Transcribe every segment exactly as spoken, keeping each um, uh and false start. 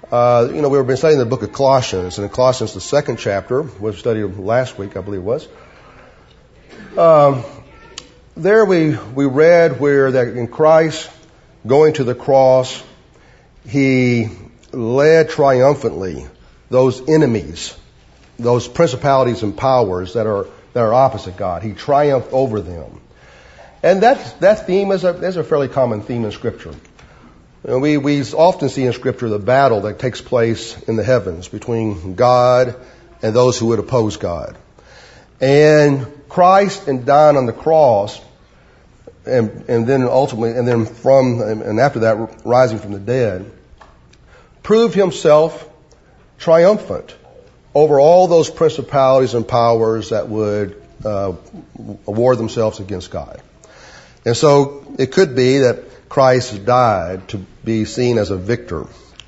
Uh, you know, we've been studying the book of Colossians, and in Colossians, the second chapter, we studied last week, I believe it was. Um, there we, we read where that in Christ going to the cross, He led triumphantly those enemies, those principalities and powers that are, that are opposite God. He triumphed over them. And that, that theme is a, is a fairly common theme in Scripture. And we, we often see in Scripture the battle that takes place in the heavens between God and those who would oppose God. And Christ, in dying on the cross, and, and then ultimately, and then from, and after that, rising from the dead, proved Himself triumphant over all those principalities and powers that would uh, award themselves against God. And so it could be that Christ died to be seen as a victor.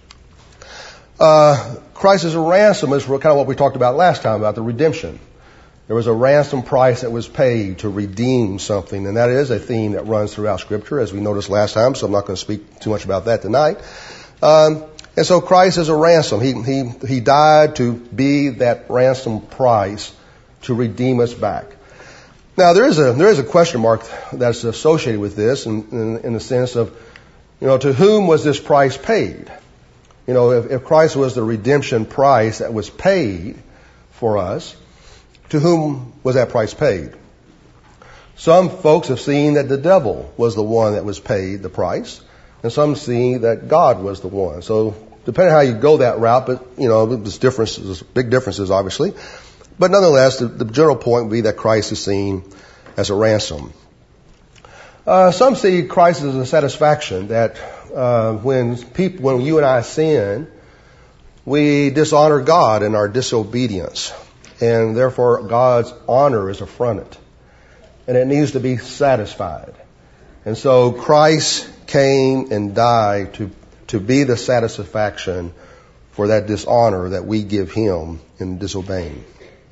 Uh, Christ as a ransom is kind of what we talked about last time, about the redemption. There was a ransom price that was paid to redeem something, and that is a theme that runs throughout Scripture, as we noticed last time, so I'm not going to speak too much about that tonight. Um, and so Christ is a ransom. He, he, he died to be that ransom price to redeem us back. Now, there is a, there is a question mark that's associated with this in, in, in the sense of, you know, to whom was this price paid? You know, if, if Christ was the redemption price that was paid for us, to whom was that price paid? Some folks have seen that the devil was the one that was paid the price, and some see that God was the one. So, depending on how you go that route, but, you know, there's differences, big differences, obviously. But nonetheless, the, the general point would be that Christ is seen as a ransom. Uh, some see Christ as a satisfaction, that uh, when people, when you and I sin, we dishonor God in our disobedience, and therefore God's honor is affronted, and it needs to be satisfied. And so Christ came and died to to be the satisfaction for that dishonor that we give Him in disobeying.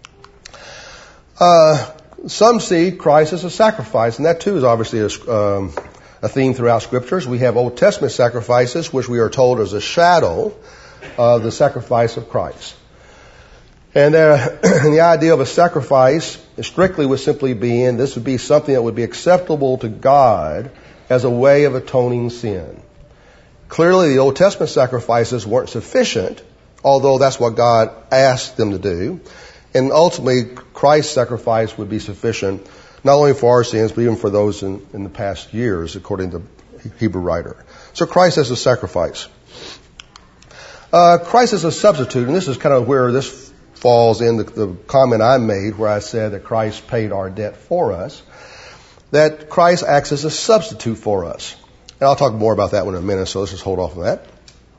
Uh, some see Christ as a sacrifice, and that too is obviously a, um, a theme throughout Scriptures. We have Old Testament sacrifices, which we are told is a shadow of the sacrifice of Christ. And, uh, and the idea of a sacrifice strictly would simply be, and this would be something that would be acceptable to God as a way of atoning sin. Clearly, the Old Testament sacrifices weren't sufficient, although that's what God asked them to do. And ultimately, Christ's sacrifice would be sufficient, not only for our sins, but even for those in, in the past years, according to the Hebrew writer. So Christ as a sacrifice. Uh, Christ as a substitute, and this is kind of where this falls in the, the comment I made, where I said that Christ paid our debt for us, that Christ acts as a substitute for us. And I'll talk more about that one in a minute, so let's just hold off on that.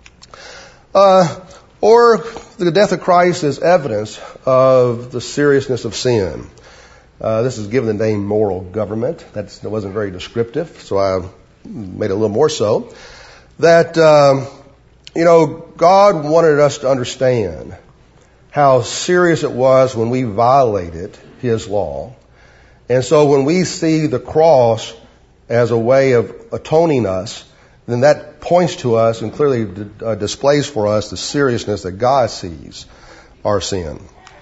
Uh, or the death of Christ is evidence of the seriousness of sin. Uh, this is given the name moral government. That's, that wasn't very descriptive, so I made it a little more so. That, um, you know, God wanted us to understand how serious it was when we violated His law. And so when we see the cross as a way of atoning us, then that points to us and clearly uh, displays for us the seriousness that God sees our sin.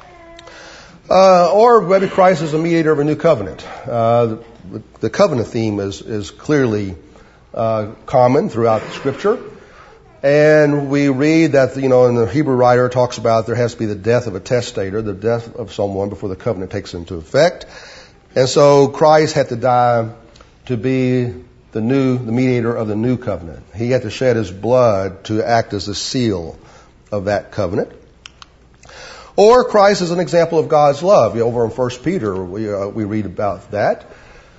Uh, or maybe Christ is a mediator of a new covenant. Uh, the, the covenant theme is, is clearly uh, common throughout Scripture. And we read that, you know, and the Hebrew writer talks about there has to be the death of a testator, the death of someone before the covenant takes into effect. And so Christ had to die to be the new, the mediator of the new covenant. He had to shed His blood to act as the seal of that covenant. Or Christ is an example of God's love. Over in First Peter, we, uh, we read about that.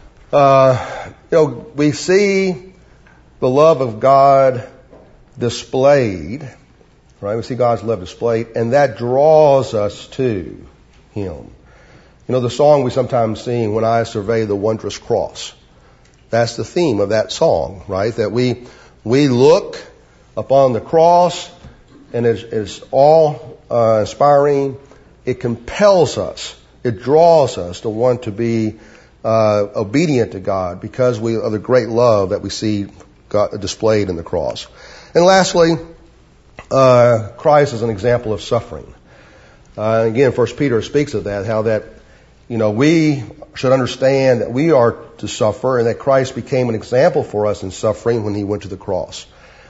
Uh, you know, we see the love of God displayed, right? We see God's love displayed, and that draws us to Him. You know, the song we sometimes sing, When I Survey the Wondrous Cross. That's the theme of that song, right? That we we look upon the cross, and it's, it's all uh, inspiring. It compels us. It draws us to want to be uh, obedient to God because we of the great love that we see God displayed in the cross. And lastly, uh, Christ is an example of suffering. Uh, again, First Peter speaks of that, how that, you know, we should understand that we are to suffer and that Christ became an example for us in suffering when he went to the cross.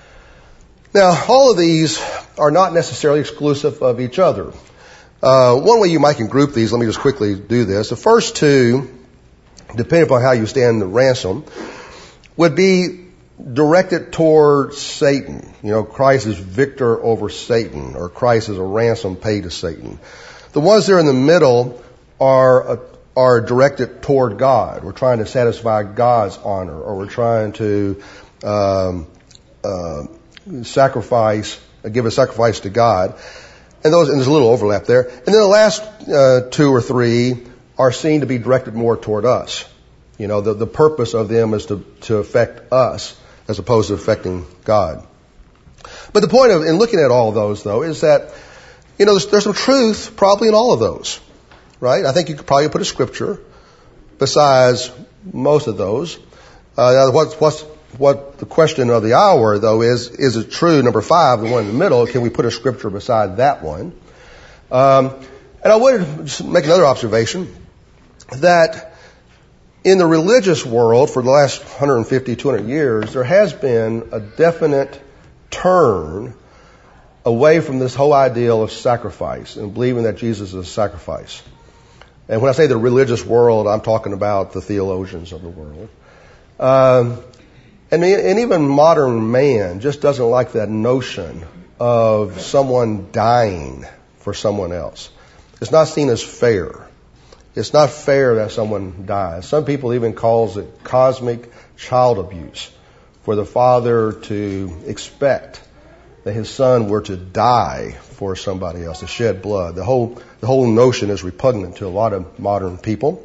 Now, all of these are not necessarily exclusive of each other. Uh, one way you might can group these, let me just quickly do this. The first two, depending upon how you stand the ransom, would be directed toward Satan. You know, Christ is victor over Satan, or Christ is a ransom paid to Satan. The ones there in the middle are uh, are directed toward God. We're trying to satisfy God's honor, or we're trying to um, uh, sacrifice, uh, give a sacrifice to God. And those, and there's a little overlap there. And then the last uh, two or three are seen to be directed more toward us. You know, the, the purpose of them is to, to affect us as opposed to affecting God. But the point of, in looking at all of those, though, is that, you know, there's, there's some truth probably in all of those, right? I think you could probably put a scripture besides most of those. Uh, what's, what's, what the question of the hour, though, is, is it true, number five, the one in the middle, can we put a scripture beside that one? Um, and I would just make another observation that in the religious world for the last one hundred fifty, two hundred years, there has been a definite turn away from this whole ideal of sacrifice and believing that Jesus is a sacrifice. And when I say the religious world, I'm talking about the theologians of the world. Um, and, and even modern man just doesn't like that notion of someone dying for someone else. It's not seen as fair. It's not fair that someone dies. Some people even calls it cosmic child abuse for the father to expect that his son were to die for somebody else, to shed blood. The whole the whole notion is repugnant to a lot of modern people.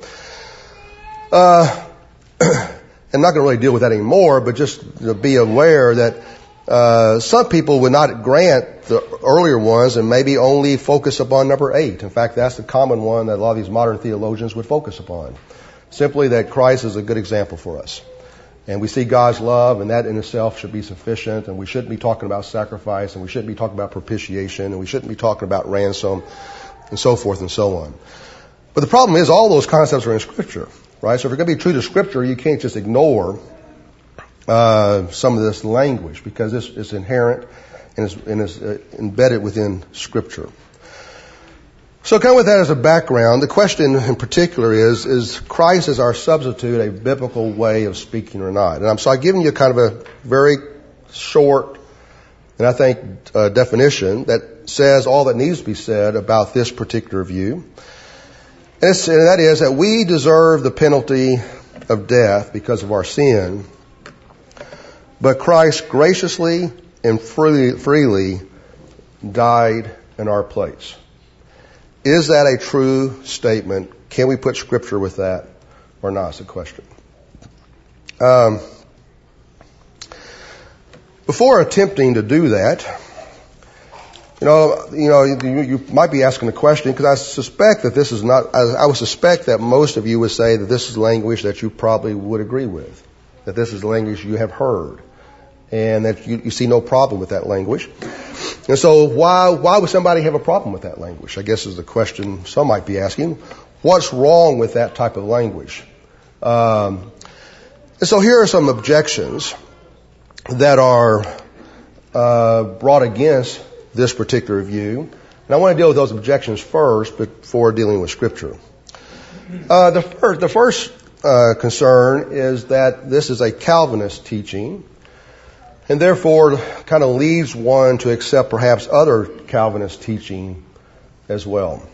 Uh, I'm not going to really deal with that anymore, but just you know, be aware that uh, some people would not grant the earlier ones and maybe only focus upon number eight. In fact, that's the common one that a lot of these modern theologians would focus upon. Simply that Christ is a good example for us. And we see God's love, and that in itself should be sufficient, and we shouldn't be talking about sacrifice, and we shouldn't be talking about propitiation, and we shouldn't be talking about ransom, and so forth and so on. But the problem is all those concepts are in Scripture, right? So if you're going to be true to Scripture, you can't just ignore uh, some of this language, because it's, it's inherent and is, and is uh, embedded within Scripture. So kind of with that as a background, the question in particular is, is Christ as our substitute a biblical way of speaking or not? And I'm, so I've given you kind of a very short, and I think, uh, definition that says all that needs to be said about this particular view. And, it's, and that is that we deserve the penalty of death because of our sin, but Christ graciously and freely, freely died in our place. Is that a true statement? Can we put Scripture with that or not? Is the question. Um, before attempting to do that, you know, you know, you, you might be asking the question because I suspect that this is not. I, I would suspect that most of you would say that this is language that you probably would agree with, that this is language you have heard, and that you, you see no problem with that language. And so why why would somebody have a problem with that language? I guess is the question some might be asking. What's wrong with that type of language? Um, and so here are some objections that are uh, brought against this particular view. And I want to deal with those objections first before dealing with Scripture. Uh, the first, the first uh, concern is that this is a Calvinist teaching, and therefore kind of leads one to accept perhaps other Calvinist teaching as well.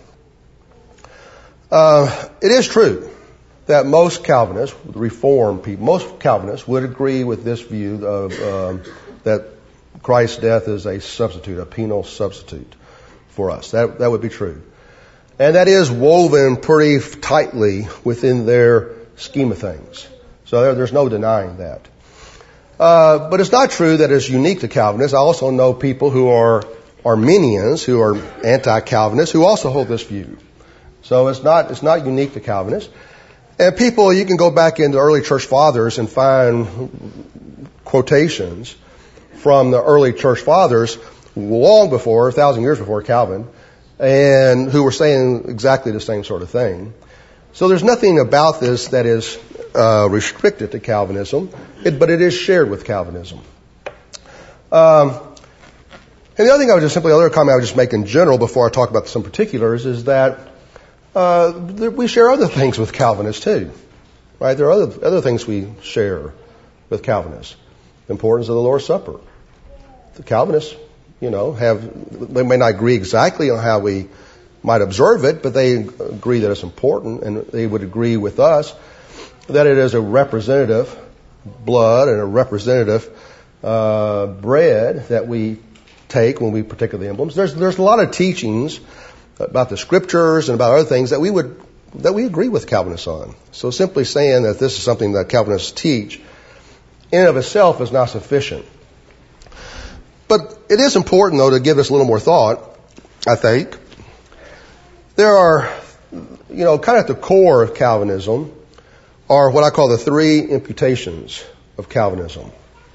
Uh, it is true that most Calvinists, Reformed people, most Calvinists would agree with this view of um, that Christ's death is a substitute, a penal substitute for us. That that would be true. And that is woven pretty tightly within their scheme of things. So there, there's no denying that. Uh, but it's not true that it's unique to Calvinists. I also know people who are Arminians, who are anti-Calvinists, who also hold this view. So it's not it's not unique to Calvinists. And people, you can go back into early church fathers and find quotations from the early church fathers long before, a thousand years before Calvin, and who were saying exactly the same sort of thing. So there's nothing about this that is uh, restricted to Calvinism, it, but it is shared with Calvinism. Um, and the other thing I would just simply, the other comment I would just make in general before I talk about some particulars is that uh, we share other things with Calvinists too, right? There are other other things we share with Calvinists. The importance of the Lord's Supper. The Calvinists, you know, have, they may not agree exactly on how we might observe it, but they agree that it's important, and they would agree with us that it is a representative blood and a representative uh, bread that we take when we partake of the emblems. There's there's a lot of teachings about the Scriptures and about other things that we would that we agree with Calvinists on. So simply saying that this is something that Calvinists teach in and of itself is not sufficient. But it is important, though, to give this a little more thought, I think. There are, you know, kind of at the core of Calvinism are what I call the three imputations of Calvinism.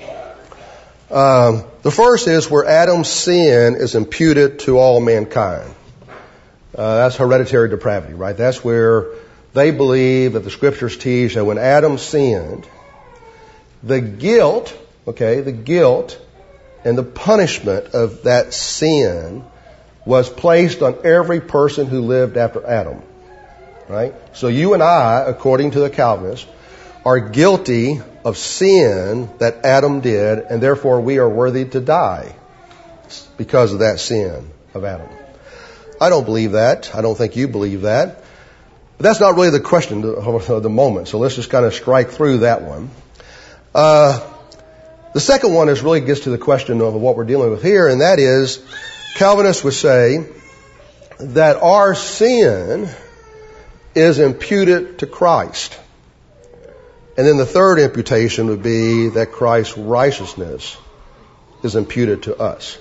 Um, the first is where Adam's sin is imputed to all mankind. Uh, that's hereditary depravity, right? That's where they believe that the Scriptures teach that when Adam sinned, the guilt, okay, the guilt and the punishment of that sin was placed on every person who lived after Adam, right? So you and I, according to the Calvinists, are guilty of sin that Adam did, and therefore we are worthy to die because of that sin of Adam. I don't believe that. I don't think you believe that. But that's not really the question of the moment, so let's just kind of strike through that one. Uh, the second one is really gets to the question of what we're dealing with here, and that is, Calvinists would say that our sin is imputed to Christ. And then the third imputation would be that Christ's righteousness is imputed to us.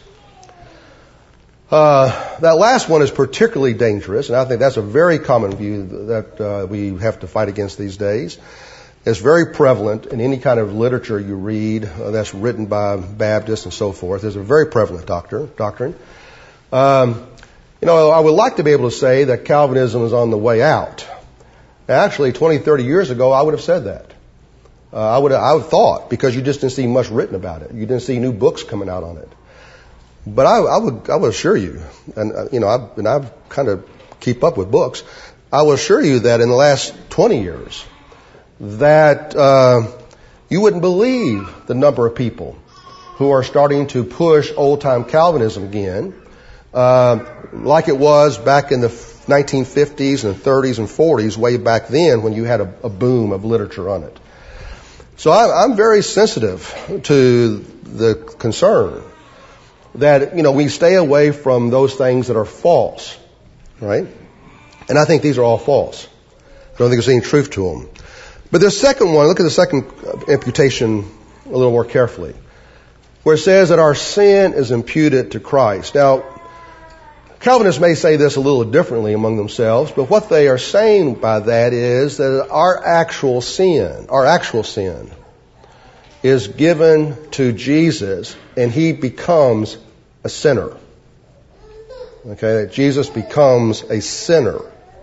Uh, that last one is particularly dangerous, and I think that's a very common view that uh, we have to fight against these days. It's very prevalent in any kind of literature you read uh, that's written by Baptists and so forth. It's a very prevalent doctor, doctrine. Um, you know, I would like to be able to say that Calvinism is on the way out. Actually, twenty, thirty years ago, I would have said that. Uh, I would have, I would have thought, because you just didn't see much written about it. You didn't see new books coming out on it. But I, I would, I would assure you, and uh, you know, I, and I kind of keep up with books. I will assure you that in the last twenty years, that uh, you wouldn't believe the number of people who are starting to push old-time Calvinism again, uh, like it was back in the nineteen fifties and thirties and forties, way back then when you had a, a boom of literature on it. So I, I'm very sensitive to the concern that, you know, we stay away from those things that are false, right? And I think these are all false. I don't think there's any truth to them. But the second one, look at the second imputation a little more carefully, where it says that our sin is imputed to Christ. Now, Calvinists may say this a little differently among themselves, but what they are saying by that is that our actual sin, our actual sin, is given to Jesus, and He becomes a sinner. Okay, that Jesus becomes a sinner.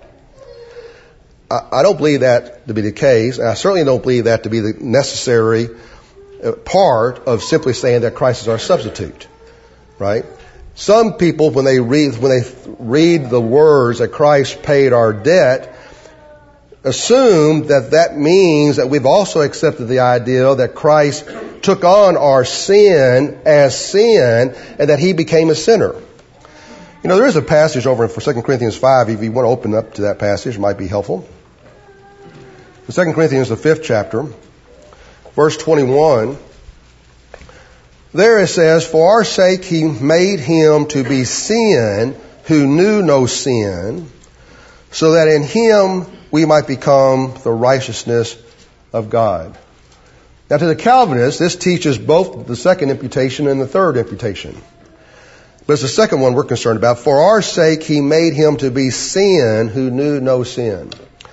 I, I don't believe that to be the case, and I certainly don't believe that to be the necessary part of simply saying that Christ is our substitute, right? Some people, when they read when they read the words that Christ paid our debt, assume that that means that we've also accepted the idea that Christ took on our sin as sin and that He became a sinner. You know, there is a passage over in Second Corinthians five, if you want to open up to that passage, it might be helpful. In Second Corinthians, the fifth chapter, verse twenty-one, there it says, "For our sake He made Him to be sin who knew no sin, so that in Him we might become the righteousness of God." Now, to the Calvinists, this teaches both the second imputation and the third imputation. But it's the second one we're concerned about. For our sake He made Him to be sin who knew no sin.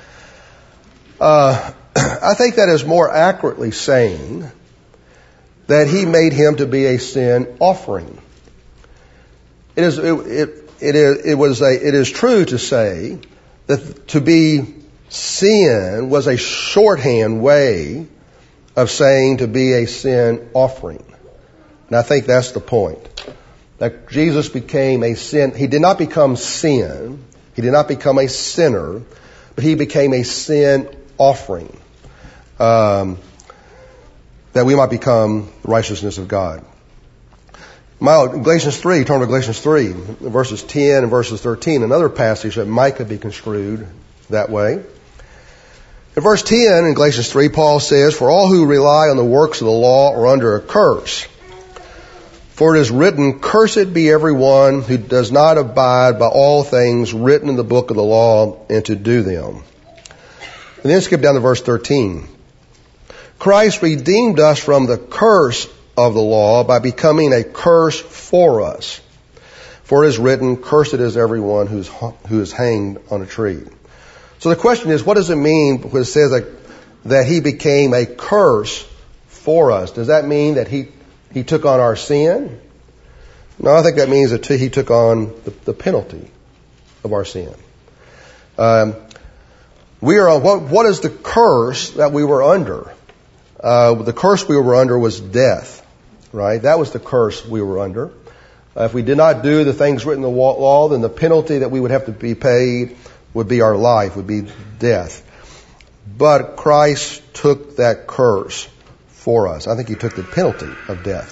Uh, I think that is more accurately saying that He made Him to be a sin offering. It is, it, it, it is, it was a, it is true to say that to be sin was a shorthand way of saying to be a sin offering. And I think that's the point. That Jesus became a sin. He did not become sin. He did not become a sinner, but he became a sin offering. Um, that we might become the righteousness of God. My, Galatians three, turn to Galatians three, verses ten and verses thirteen, another passage that might could be construed that way. In verse ten in Galatians three, Paul says, "For all who rely on the works of the law are under a curse. For it is written, Cursed be everyone who does not abide by all things written in the book of the law and to do them." And then skip down to verse thirteen. "Christ redeemed us from the curse of the law by becoming a curse for us. For it is written, Cursed is everyone who's, who is hanged on a tree." So the question is, what does it mean when it says that, that he became a curse for us? Does that mean that he, he took on our sin? No, I think that means that he took on the, the penalty of our sin. Um, we are on, what, what is the curse that we were under? Uh, the curse we were under was death, right? That was the curse we were under. Uh, if we did not do the things written in the law, then the penalty that we would have to be paid would be our life, would be death. But Christ took that curse for us. I think he took the penalty of death.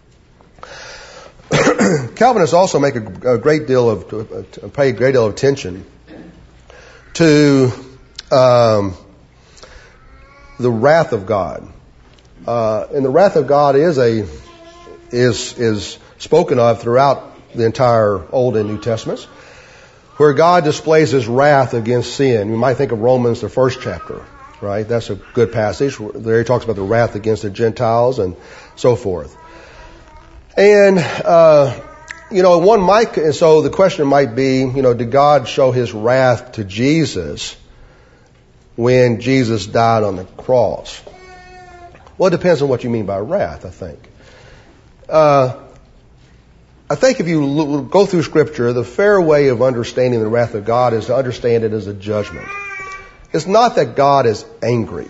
Calvinists also make a, a great deal of, uh, pay a great deal of attention to um, the wrath of God. Uh, and the wrath of God is a is is spoken of throughout the entire Old and New Testaments, where God displays his wrath against sin. You might think of Romans, the first chapter, right? That's a good passage. There he talks about the wrath against the Gentiles and so forth. And, uh, you know, one might, and so the question might be, you know, did God show his wrath to Jesus when Jesus died on the cross? Well, it depends on what you mean by wrath, I think. Uh, I think if you look, go through Scripture, the fair way of understanding the wrath of God is to understand it as a judgment. It's not that God is angry.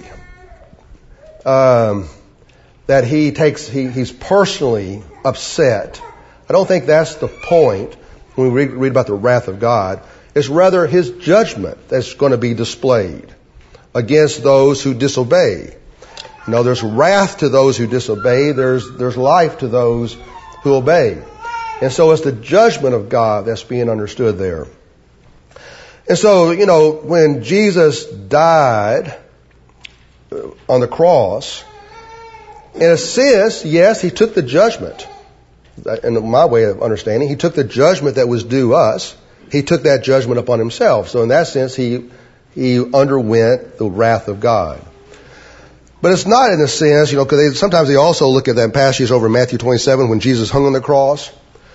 Um, that he takes, he, he's personally upset. I don't think that's the point when we read, read about the wrath of God. It's rather his judgment that's going to be displayed against those who disobey. You know, there's wrath to those who disobey. There's, there's life to those who obey. And so it's the judgment of God that's being understood there. And so, you know, when Jesus died on the cross, in a sense, yes, he took the judgment. In my way of understanding, he took the judgment that was due us. He took that judgment upon himself. So in that sense, he, he underwent the wrath of God. But it's not in a sense, you know, because they, sometimes they also look at that passage over in Matthew twenty-seven when Jesus hung on the cross,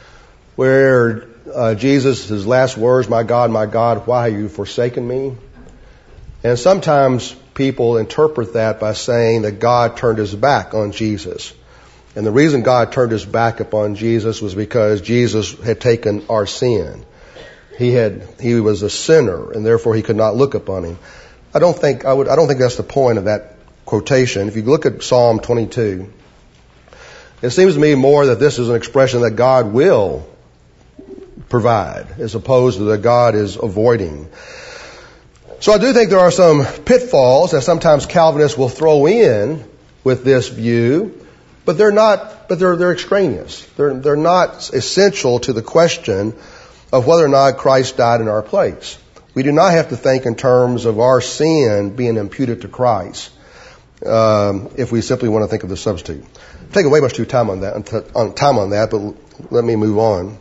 where uh, Jesus, his last words, "My God, my God, why have you forsaken me?" And sometimes people interpret that by saying that God turned his back on Jesus. And the reason God turned his back upon Jesus was because Jesus had taken our sin. He had, he was a sinner, and therefore he could not look upon him. I don't think, I would, I don't think that's the point of that quotation. If you look at Psalm twenty-two, it seems to me more that this is an expression that God will provide, as opposed to that God is avoiding. So I do think there are some pitfalls that sometimes Calvinists will throw in with this view, but they're not, but they're, they're extraneous. They're, they're not essential to the question of whether or not Christ died in our place. We do not have to think in terms of our sin being imputed to Christ, um, if we simply want to think of the substitute. I'm taking way much too time on that, on time on that, but let me move on.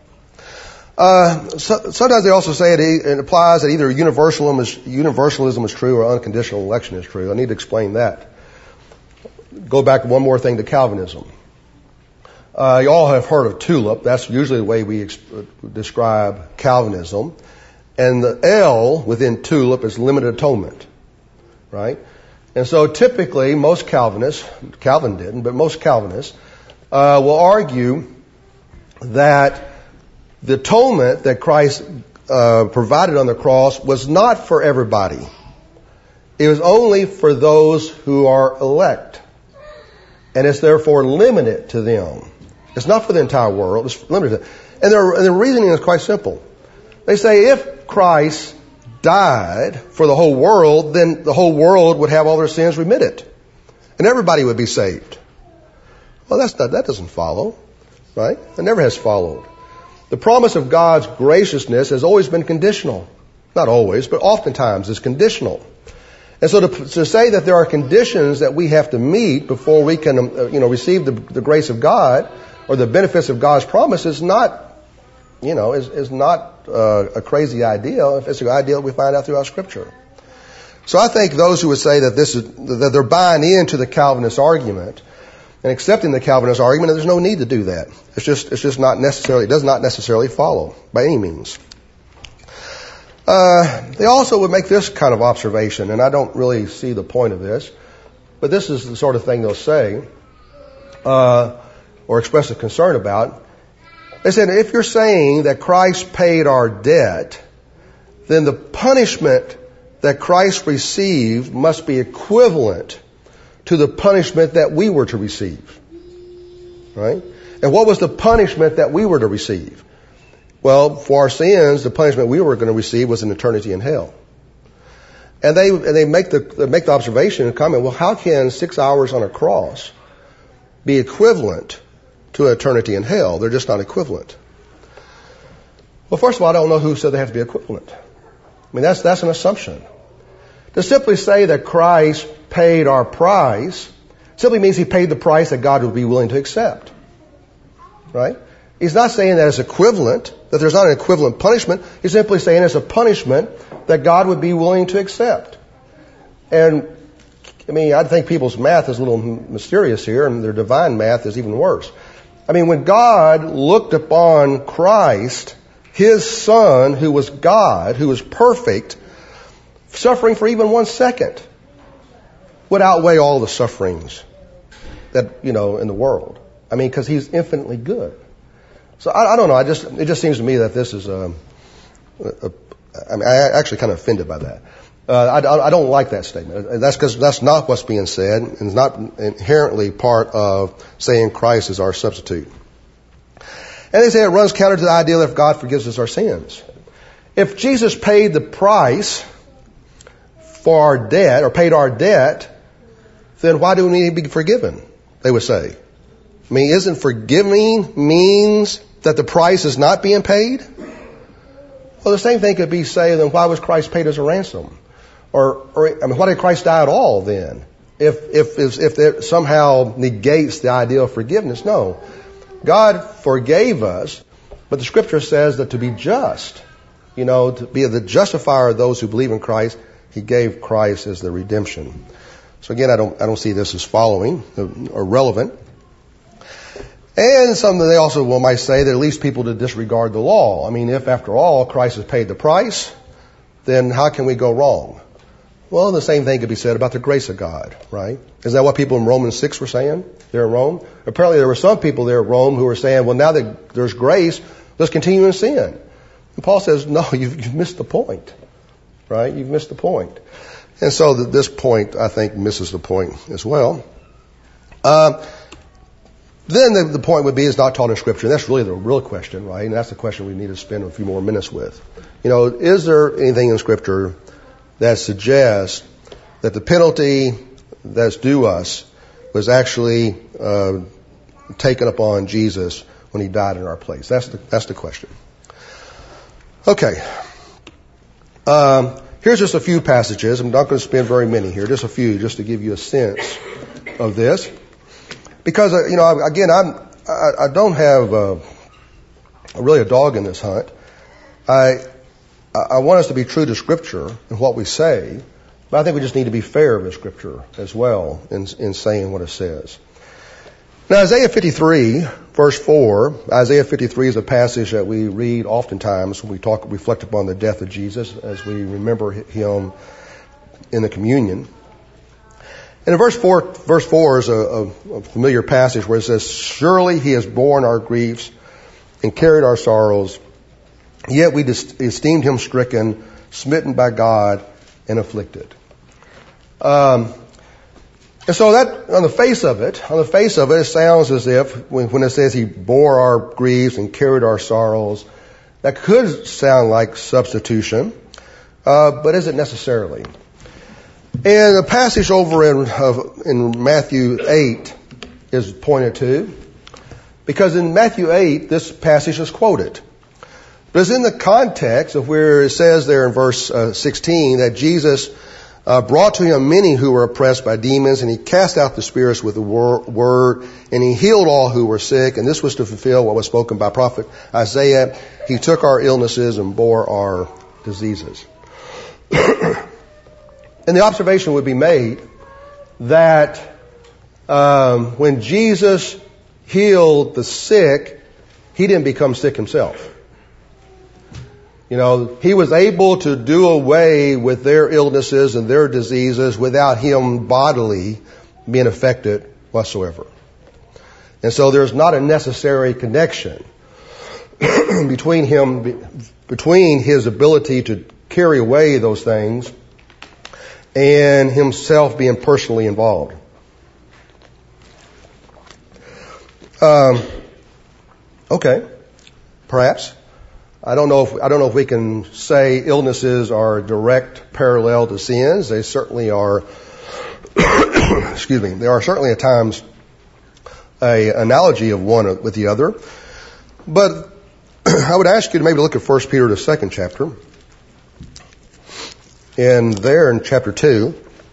Uh, so, sometimes they also say it, it applies that either universalism is, universalism is true or unconditional election is true. I need to explain that. Go back one more thing to Calvinism. Uh, you all have heard of TULIP. That's usually the way we exp- describe Calvinism. And the L within TULIP is limited atonement, right? And so typically most Calvinists, Calvin didn't, but most Calvinists uh, will argue that the atonement that Christ uh, provided on the cross was not for everybody. It was only for those who are elect. And it's therefore limited to them. It's not for the entire world. It's limited. And their, and their reasoning is quite simple. They say if Christ died for the whole world, then the whole world would have all their sins remitted. And everybody would be saved. Well, that's not, that doesn't follow. Right? It never has followed. The promise of God's graciousness has always been conditional. Not always, but oftentimes it's conditional. And so to, to say that there are conditions that we have to meet before we can, uh, you know, receive the, the grace of God or the benefits of God's promise is not, you know, is, is not uh, a crazy idea. It's an idea that we find out throughout Scripture. So I think those who would say that this is, that they're buying into the Calvinist argument and accepting the Calvinist argument, there's no need to do that. It's just, it's just not necessarily, it does not necessarily follow by any means. Uh, they also would make this kind of observation, and I don't really see the point of this, but this is the sort of thing they'll say, uh, or express a concern about. They said, if you're saying that Christ paid our debt, then the punishment that Christ received must be equivalent to the punishment that we were to receive. Right? And what was the punishment that we were to receive? Well, for our sins, the punishment we were going to receive was an eternity in hell. And they and they make the they make the observation and comment, well, how can six hours on a cross be equivalent to an eternity in hell? They're just not equivalent. Well, first of all, I don't know who said they have to be equivalent. I mean, that's that's an assumption. To simply say that Christ paid our price simply means he paid the price that God would be willing to accept. Right? He's not saying that it's equivalent, that there's not an equivalent punishment. He's simply saying it's a punishment that God would be willing to accept. And, I mean, I think people's math is a little mysterious here, and their divine math is even worse. I mean, when God looked upon Christ, His Son, who was God, who was perfect, suffering for even one second would outweigh all the sufferings that, you know, in the world. I mean, because He's infinitely good. So I, I don't know. I just it just seems to me that this is. Um, a, a, I mean, I actually kind of offended by that. Uh, I, I don't like that statement. That's because that's not what's being said, and it's not inherently part of saying Christ is our substitute. And they say it runs counter to the idea that if God forgives us our sins, if Jesus paid the price for our debt or paid our debt, then why do we need to be forgiven? They would say. I mean, isn't forgiving means that the price is not being paid? Well, the same thing could be said, then why was Christ paid as a ransom? Or, or I mean, why did Christ die at all then? If, if, if, if it somehow negates the idea of forgiveness? No. God forgave us, but the Scripture says that to be just, you know, to be the justifier of those who believe in Christ, He gave Christ as the redemption. So again, I don't, I don't see this as following or relevant. And something they also will might say that it leads people to disregard the law. I mean, if after all Christ has paid the price, then how can we go wrong? Well, the same thing could be said about the grace of God, right? Is that what people in Romans six were saying there in Rome? Apparently there were some people there at Rome who were saying, well, now that there's grace, let's continue in sin. And Paul says, no, you've, you've missed the point, right? You've missed the point. And so that this point, I think, misses the point as well. Uh, Then the, the point would be, it's not taught in Scripture. And that's really the real question, right? And that's the question we need to spend a few more minutes with. You know, is there anything in Scripture that suggests that the penalty that's due us was actually uh, taken upon Jesus when He died in our place? That's the, that's the question. Okay. Um, here's just a few passages. I'm not going to spend very many here. Just a few, just to give you a sense of this. Because, you know, again, I'm, I, I don't have uh, really a dog in this hunt. I I want us to be true to Scripture and what we say, but I think we just need to be fair with Scripture as well in, in saying what it says. Now, Isaiah fifty-three, verse four, Isaiah fifty-three is a passage that we read oftentimes when we talk, reflect upon the death of Jesus as we remember Him in the communion. And in verse four, verse four is a, a, a familiar passage where it says, surely He has borne our griefs and carried our sorrows, Yet we esteemed him stricken, smitten by God, and afflicted. Um, and so that, on the face of it, on the face of it, it sounds as if, when, when it says he bore our griefs and carried our sorrows, that could sound like substitution, uh, but isn't necessarily. And the passage over in, uh, in Matthew eight is pointed to, because in Matthew eight, this passage is quoted. But it's in the context of where it says there in verse uh, sixteen that Jesus uh, brought to him many who were oppressed by demons, and he cast out the spirits with the wor- word, and he healed all who were sick. And this was to fulfill what was spoken by prophet Isaiah. He took our illnesses and bore our diseases. And the observation would be made that um, when Jesus healed the sick, he didn't become sick himself. You know, he was able to do away with their illnesses and their diseases without him bodily being affected whatsoever. And so there's not a necessary connection between him, between his ability to carry away those things and himself being personally involved. Um, okay, perhaps. I don't know if I don't know if we can say illnesses are a direct parallel to sins. They certainly are. Excuse me. They are certainly at times a analogy of one with the other. But I would ask you to maybe look at First Peter, the second chapter, and there in chapter two,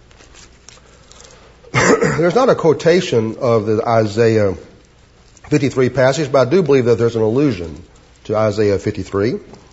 there's not a quotation of the Isaiah fifty-three passage, but I do believe that there's an allusion to Isaiah fifty-three.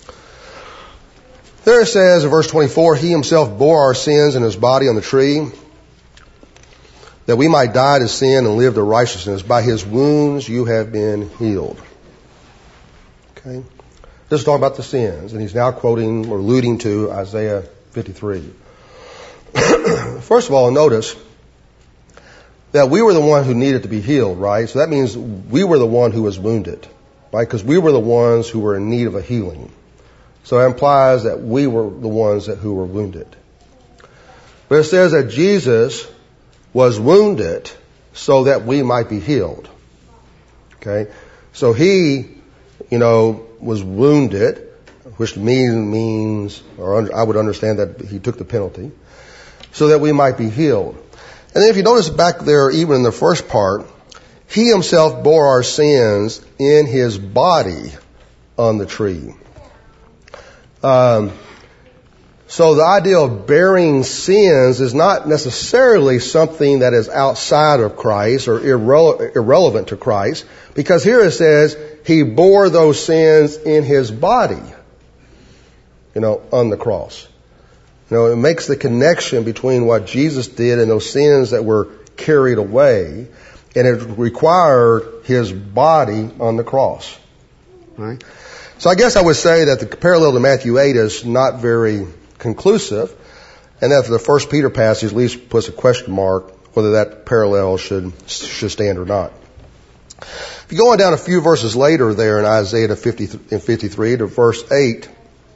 There it says in verse twenty-four, he himself bore our sins in his body on the tree, that we might die to sin and live to righteousness. By his wounds you have been healed. Okay? This is talking about the sins, and he's now quoting or alluding to Isaiah fifty-three. First of all, notice that we were the one who needed to be healed, right? So that means we were the one who was wounded. Right? Because we were the ones who were in need of a healing. So it implies that we were the ones that, who were wounded. But it says that Jesus was wounded so that we might be healed. Okay? So he, you know, was wounded, which means, means or under, I would understand that he took the penalty, so that we might be healed. And then if you notice back there, even in the first part, he himself bore our sins in his body on the tree. Um, so the idea of bearing sins is not necessarily something that is outside of Christ or irre- irrelevant to Christ, because here it says he bore those sins in his body, you know, on the cross. You know, it makes the connection between what Jesus did and those sins that were carried away. And it required his body on the cross. Right? So I guess I would say that the parallel to Matthew eight is not very conclusive, and that the First Peter passage at least puts a question mark whether that parallel should should stand or not. If you go on down a few verses later there in Isaiah fifty-three to verse eight,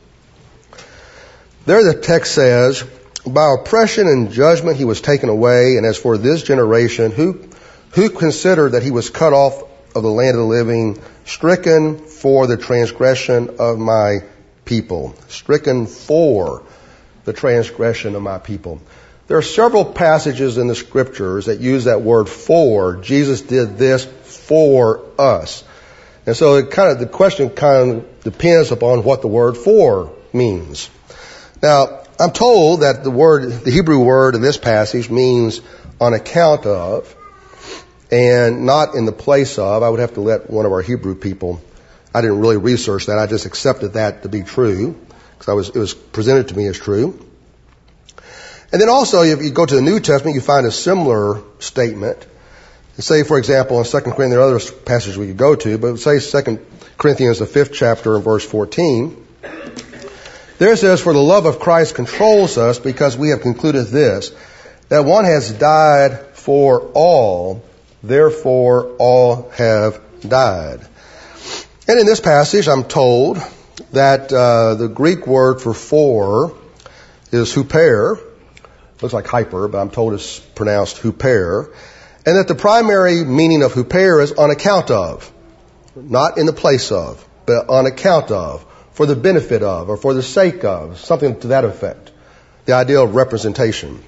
there the text says, by oppression and judgment he was taken away, and as for this generation, who Who considered that he was cut off of the land of the living, stricken for the transgression of my people. Stricken for the transgression of my people. There are several passages in the scriptures that use that word for. Jesus did this for us. And so it kind of, the question kind of depends upon what the word for means. Now, I'm told that the word, the Hebrew word in this passage means on account of, and not in the place of. I would have to let one of our Hebrew people, I didn't really research that, I just accepted that to be true, because I was, it was presented to me as true. And then also, if you go to the New Testament, you find a similar statement. Say, for example, in Second Corinthians, there are other passages we could go to, but say Second Corinthians, the fifth chapter, and verse fourteen. There it says, for the love of Christ controls us, because we have concluded this, that one has died for all, therefore all have died. And in this passage, I'm told that uh, the Greek word for for is huper. Looks like hyper, but I'm told it's pronounced huper. And that the primary meaning of huper is on account of, not in the place of, but on account of, for the benefit of, or for the sake of, something to that effect. The idea of representation.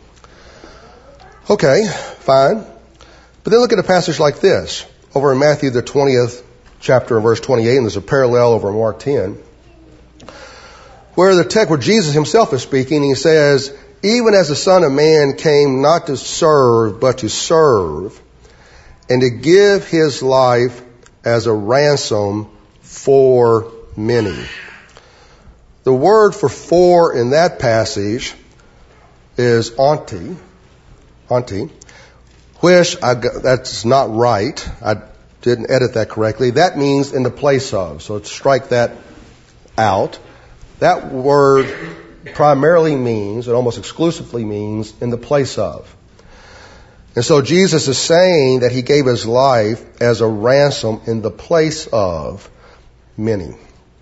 Okay, fine. But then look at a passage like this, over in Matthew the twentieth chapter and verse twenty-eight, and there's a parallel over in Mark ten, where the text, where Jesus himself is speaking, he says, even as the Son of Man came not to serve, but to serve, and to give his life as a ransom for many. The word for for in that passage is onti, onti, which I, that's not right. I didn't edit that correctly. That means in the place of. So strike that out. That word primarily means, it almost exclusively means, in the place of. And so Jesus is saying that he gave his life as a ransom in the place of many.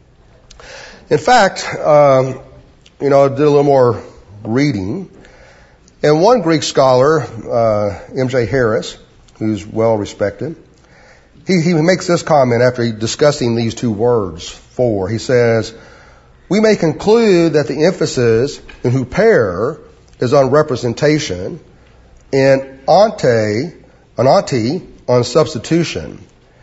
In fact, um, you know, I did a little more reading. And one Greek scholar, uh, M J Harris, who's well respected, he, he makes this comment after discussing these two words, for. He says, we may conclude that the emphasis in huper is on representation and ante, on ante, on substitution.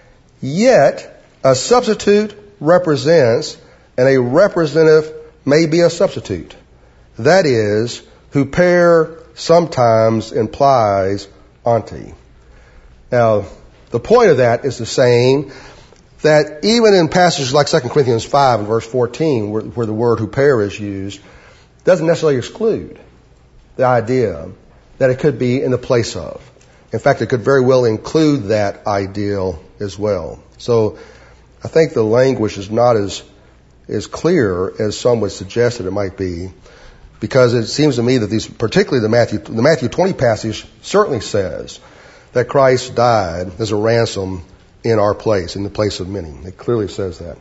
Yet, a substitute represents and a representative may be a substitute. That is, huper sometimes implies ante. Now, the point of that is the saying that even in passages like Second Corinthians five and verse fourteen, where, where the word huper is used, doesn't necessarily exclude the idea that it could be in the place of. In fact, it could very well include that ideal as well. So I think the language is not as as clear as some would suggest that it might be, because it seems to me that these, particularly the Matthew, the Matthew twenty passage certainly says that Christ died as a ransom in our place, in the place of many. It clearly says that.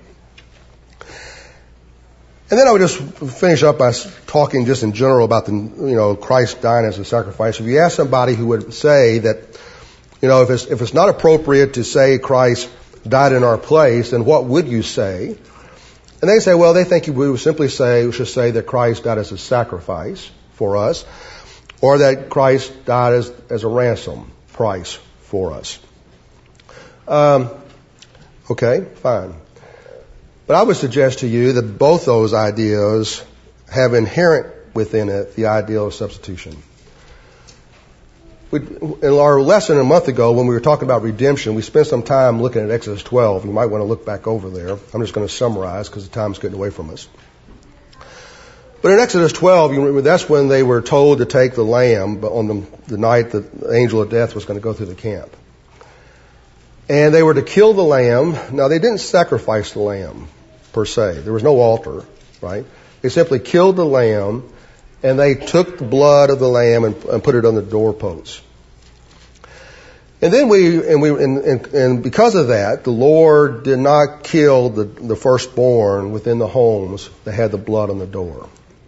And then I would just finish up by talking just in general about the, you know, Christ dying as a sacrifice. If you ask somebody who would say that, you know, if it's, if it's not appropriate to say Christ died in our place, then what would you say? And they say, well, they think we would simply say, we should say that Christ died as a sacrifice for us, or that Christ died as, as a ransom price for us. Um, okay, fine. But I would suggest to you that both those ideas have inherent within it the idea of substitution. We, in our lesson a month ago, when we were talking about redemption, we spent some time looking at Exodus twelve. You might want to look back over there. I'm just going to summarize because the time's getting away from us. But in Exodus twelve, you remember, that's when they were told to take the lamb on the, the night that the angel of death was going to go through the camp. And they were to kill the lamb. Now, they didn't sacrifice the lamb, per se. There was no altar, right? They simply killed the lamb, and they took the blood of the lamb and, and put it on the doorposts. And then we, and we, and, and, and because of that, the Lord did not kill the, the firstborn within the homes that had the blood on the door.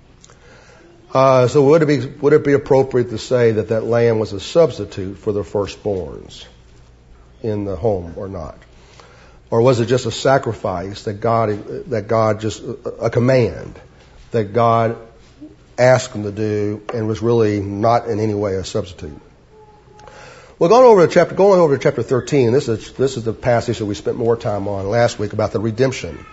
Uh, so would it be, would it be appropriate to say that that lamb was a substitute for the firstborns in the home or not? Or was it just a sacrifice that God, that God just, a command that God asked them to do and was really not in any way a substitute? Well, going over to chapter, going over to chapter thirteen, this is, this is the passage that we spent more time on last week about the redemption.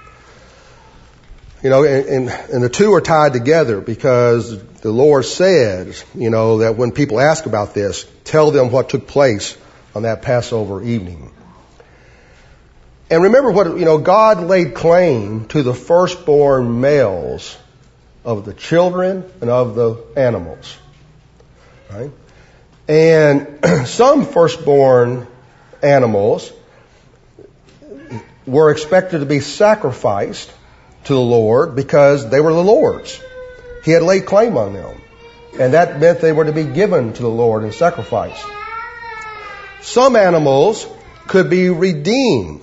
You know, and, and, and the two are tied together because the Lord says, you know, that when people ask about this, tell them what took place on that Passover evening. And remember what, you know, God laid claim to the firstborn males of the children and of the animals. Right? And some firstborn animals were expected to be sacrificed to the Lord because they were the Lord's. He had laid claim on them. And that meant they were to be given to the Lord in sacrifice. Some animals could be redeemed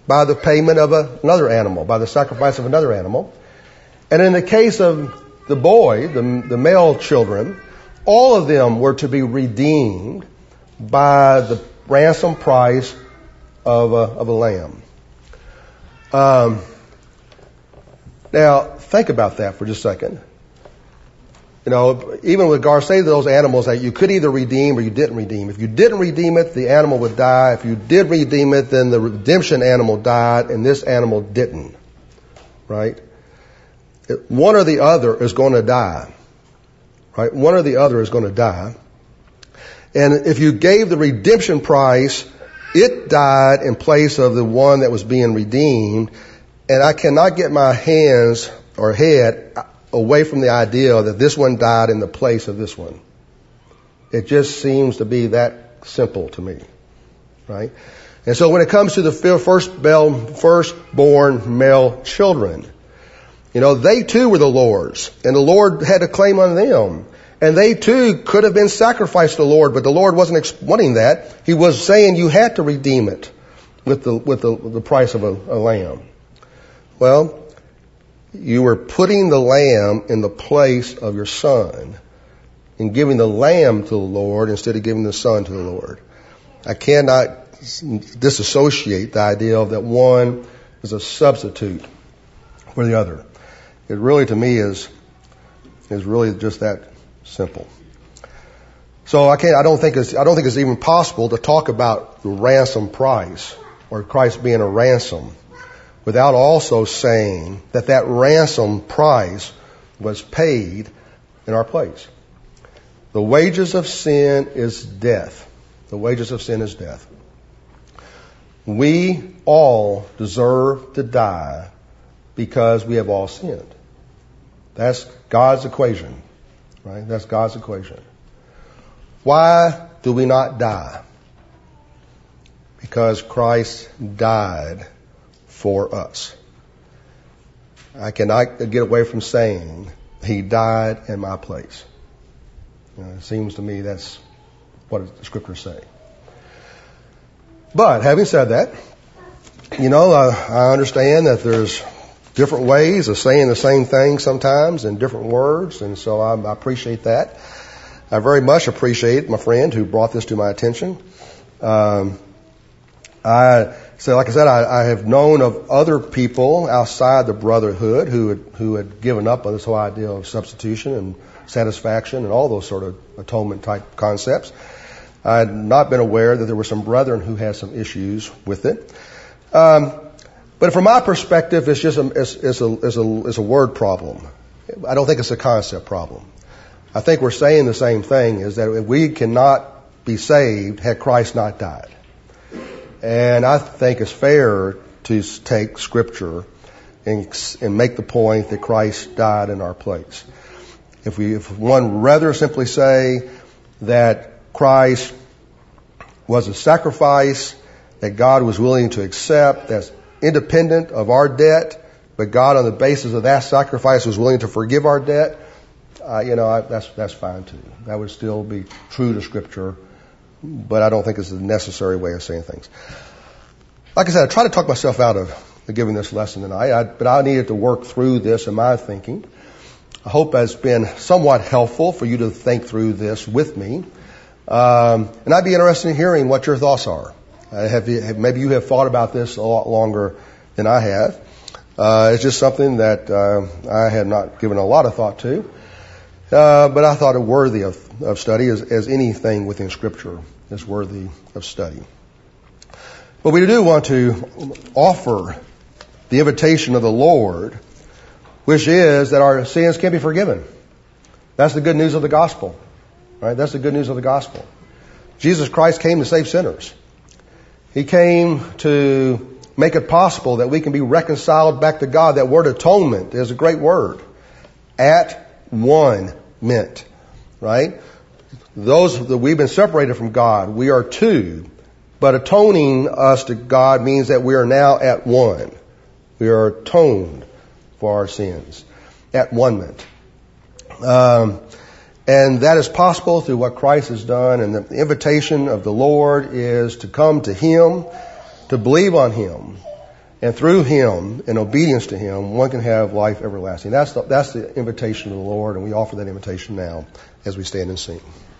by the payment of a, another animal, by the sacrifice of another animal. And in the case of the boy, the, the male children, all of them were to be redeemed by the ransom price of a, of a lamb. Um, now, think about that for just a second. You know, even with regards, say those animals that you could either redeem or you didn't redeem. If you didn't redeem it, the animal would die. If you did redeem it, then the redemption animal died and this animal didn't. Right? It, one or the other is going to die. Right? One or the other is going to die. And if you gave the redemption price, it died in place of the one that was being redeemed. And I cannot get my hands or head away from the idea that this one died in the place of this one. It just seems to be that simple to me. Right? And so when it comes to the first firstborn male children, you know, they too were the Lord's. And the Lord had a claim on them. And they too could have been sacrificed to the Lord, but the Lord wasn't wanting that. He was saying you had to redeem it with the with the, the price of a, a lamb. Well, you were putting the lamb in the place of your son and giving the lamb to the Lord instead of giving the son to the Lord. I cannot disassociate the idea of that one is a substitute for the other. It really, to me, is is really just that simple. So I can't. I don't think it's. I don't think it's even possible to talk about the ransom price or Christ being a ransom without also saying that that ransom price was paid in our place. The wages of sin is death. The wages of sin is death. We all deserve to die because we have all sinned. That's God's equation. Right? That's God's equation. Why do we not die? Because Christ died for us. I cannot get away from saying He died in my place. You know, it seems to me that's what the Scriptures say. But having said that, you know, uh, I understand that there's different ways of saying the same thing sometimes in different words, and so I, I appreciate that. I very much appreciate my friend who brought this to my attention. Um, I so, like I said, I, I have known of other people outside the brotherhood who had, who had given up on this whole idea of substitution and satisfaction and all those sort of atonement type concepts. I had not been aware that there were some brethren who had some issues with it. Um, But from my perspective, it's just a, it's, it's, a, it's, a, it's a word problem. I don't think it's a concept problem. I think we're saying the same thing, is that we cannot be saved had Christ not died. And I think it's fair to take Scripture and, and make the point that Christ died in our place. If we, if one rather simply say that Christ was a sacrifice that God was willing to accept, that's independent of our debt, but God, on the basis of that sacrifice, was willing to forgive our debt, uh, you know, I, that's that's fine too. That would still be true to Scripture, but I don't think it's the necessary way of saying things. Like I said, I try to talk myself out of giving this lesson tonight, I, but I needed to work through this in my thinking. I hope it's been somewhat helpful for you to think through this with me, um, and I'd be interested in hearing what your thoughts are. Uh, have you, have, maybe you have thought about this a lot longer than I have. Uh, it's just something that uh, I had not given a lot of thought to, uh, but I thought it worthy of, of study, as, as anything within Scripture is worthy of study. But we do want to offer the invitation of the Lord, which is that our sins can be forgiven. That's the good news of the gospel. Right? That's the good news of the gospel. Jesus Christ came to save sinners. He came to make it possible that we can be reconciled back to God. That word atonement is a great word. At one meant, right? Those that we've been separated from God, we are two. But atoning us to God means that we are now at one. We are atoned for our sins. At one meant. Um, And that is possible through what Christ has done. And the invitation of the Lord is to come to Him, to believe on Him, And through Him, in obedience to Him, one can have life everlasting. That's the, that's the invitation of the Lord, and we offer that invitation now as we stand and sing.